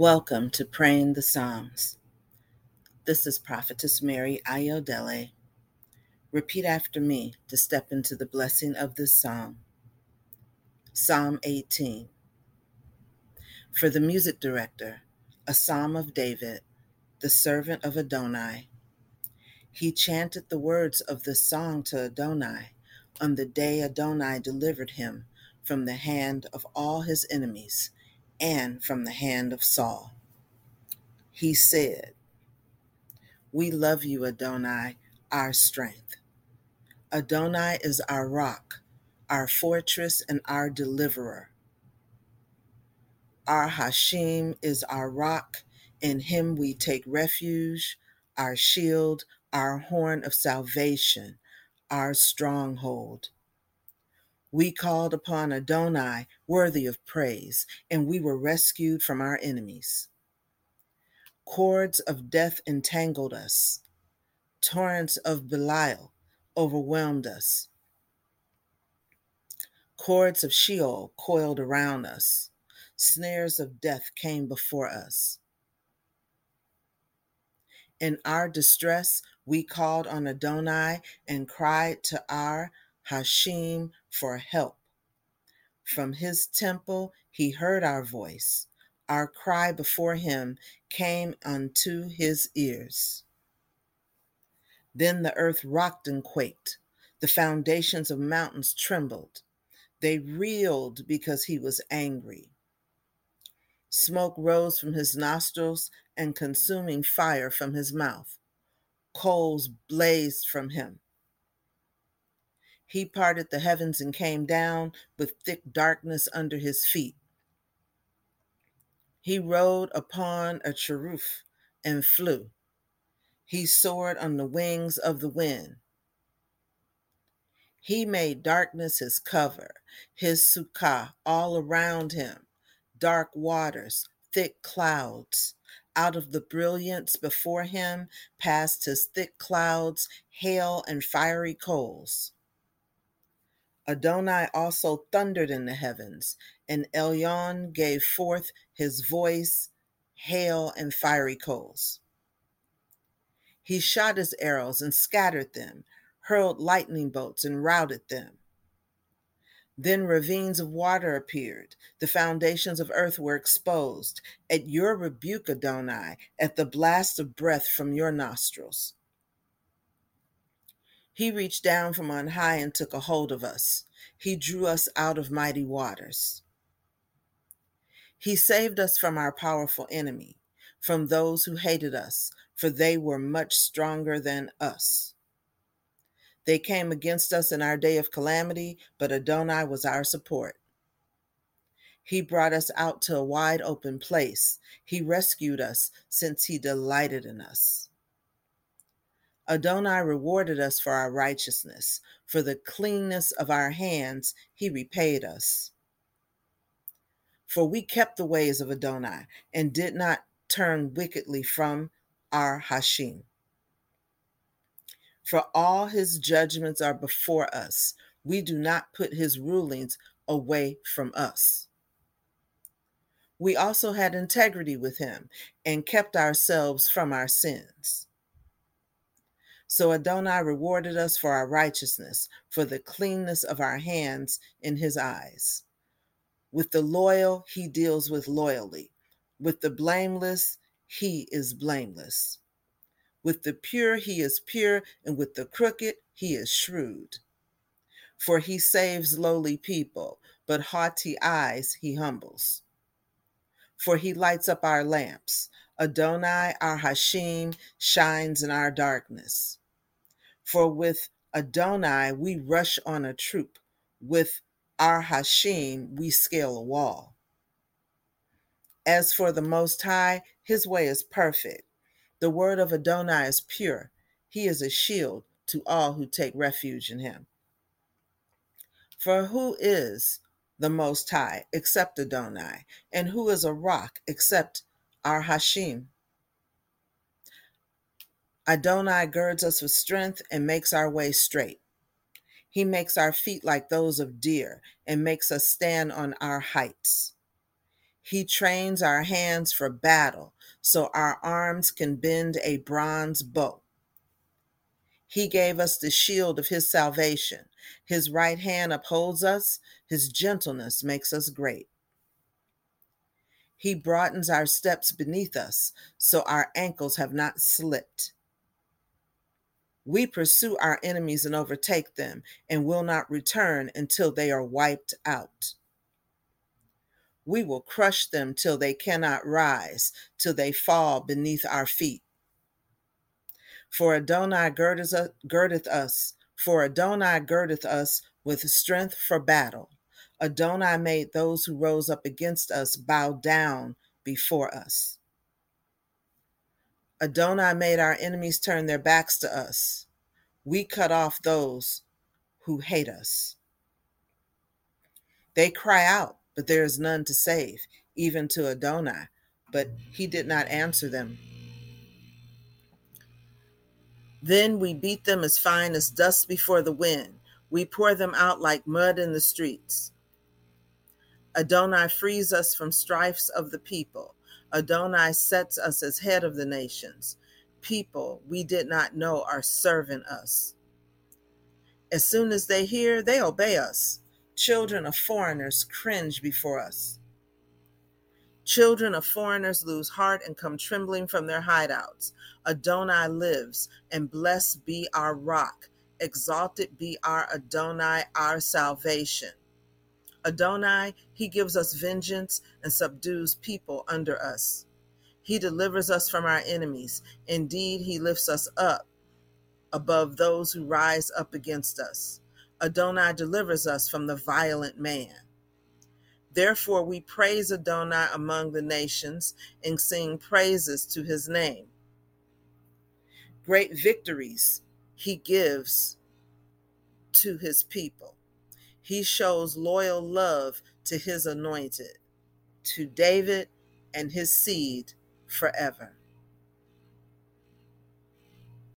Welcome to Praying the Psalms. This is Prophetess Mary Ayodele. Repeat after me to step into the blessing of this psalm. Psalm 18. For the music director, a psalm of David, the servant of Adonai. He chanted the words of this song to Adonai on the day Adonai delivered him from the hand of all his enemies and from the hand of Saul. He said, "We love you, Adonai, our strength. Adonai is our rock, our fortress, and our deliverer. Our Hashem is our rock. In him we take refuge, our shield, our horn of salvation, our stronghold. We called upon Adonai, worthy of praise, and we were rescued from our enemies. Cords of death entangled us. Torrents of Belial overwhelmed us. Cords of Sheol coiled around us. Snares of death came before us. In our distress, we called on Adonai and cried to our Hashem for help. From his temple, he heard our voice. Our cry before him came unto his ears. Then the earth rocked and quaked. The foundations of mountains trembled. They reeled because he was angry. Smoke rose from his nostrils and consuming fire from his mouth. Coals blazed from him. He parted the heavens and came down with thick darkness under his feet. He rode upon a cherub and flew. He soared on the wings of the wind. He made darkness his cover, his sukkah all around him, dark waters, thick clouds. Out of the brilliance before him passed his thick clouds, hail and fiery coals. Adonai also thundered in the heavens, and Elyon gave forth his voice, hail and fiery coals. He shot his arrows and scattered them, hurled lightning bolts and routed them. Then ravines of water appeared. The foundations of earth were exposed. At your rebuke, Adonai, at the blast of breath from your nostrils. He reached down from on high and took a hold of us. He drew us out of mighty waters. He saved us from our powerful enemy, from those who hated us, for they were much stronger than us. They came against us in our day of calamity, but Adonai was our support. He brought us out to a wide open place. He rescued us since he delighted in us. Adonai rewarded us for our righteousness. For the cleanness of our hands, he repaid us. For we kept the ways of Adonai and did not turn wickedly from our Hashem. For all his judgments are before us. We do not put his rulings away from us. We also had integrity with him and kept ourselves from our sins. So Adonai rewarded us for our righteousness, for the cleanness of our hands in his eyes. With the loyal, he deals with loyally. With the blameless, he is blameless. With the pure, he is pure, and with the crooked, he is shrewd. For he saves lowly people, but haughty eyes he humbles. For he lights up our lamps. Adonai, our Hashem, shines in our darkness. For with Adonai we rush on a troop. With our Hashem we scale a wall. As for the Most High, his way is perfect. The word of Adonai is pure. He is a shield to all who take refuge in him. For who is the Most High except Adonai? And who is a rock except our Hashem? Adonai girds us with strength and makes our way straight. He makes our feet like those of deer and makes us stand on our heights. He trains our hands for battle so our arms can bend a bronze bow. He gave us the shield of his salvation. His right hand upholds us. His gentleness makes us great. He broadens our steps beneath us so our ankles have not slipped. We pursue our enemies and overtake them and will not return until they are wiped out. We will crush them till they cannot rise, till they fall beneath our feet. For Adonai girdeth us with strength for battle. Adonai made those who rose up against us bow down before us. Adonai made our enemies turn their backs to us. We cut off those who hate us. They cry out, but there is none to save, even to Adonai, but he did not answer them. Then we beat them as fine as dust before the wind. We pour them out like mud in the streets. Adonai frees us from strifes of the people. Adonai sets us as head of the nations. People we did not know are serving us. As soon as they hear, they obey us. Children of foreigners cringe before us. Children of foreigners lose heart and come trembling from their hideouts. Adonai lives, and blessed be our rock. Exalted be our Adonai, our salvation. Adonai, he gives us vengeance and subdues people under us. He delivers us from our enemies. Indeed, he lifts us up above those who rise up against us. Adonai delivers us from the violent man. Therefore, we praise Adonai among the nations and sing praises to his name. Great victories he gives to his people. He shows loyal love to his anointed, to David and his seed forever.